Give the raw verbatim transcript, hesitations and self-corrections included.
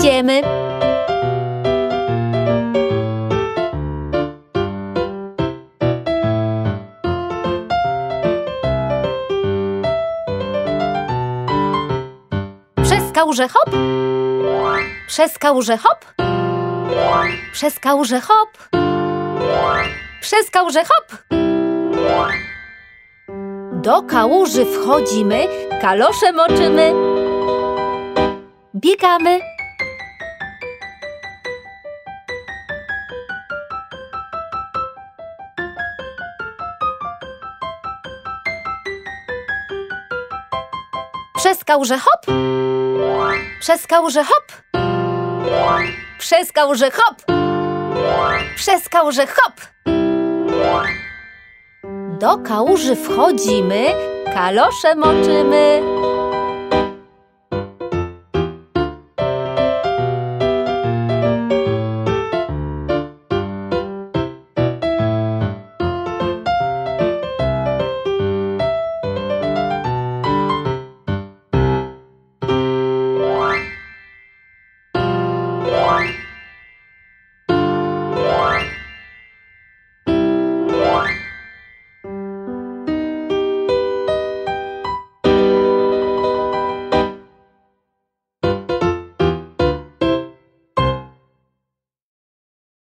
idziemy. Przez kałużę hop, przez kałużę hop, przez kałużę hop, przez kałużę hop. Do kałuży wchodzimy, kalosze moczymy, biegamy. Przez kałużę hop, przez kałużę hop, przez kałużę hop, przez kałużę hop. Do kałuży wchodzimy, kalosze moczymy.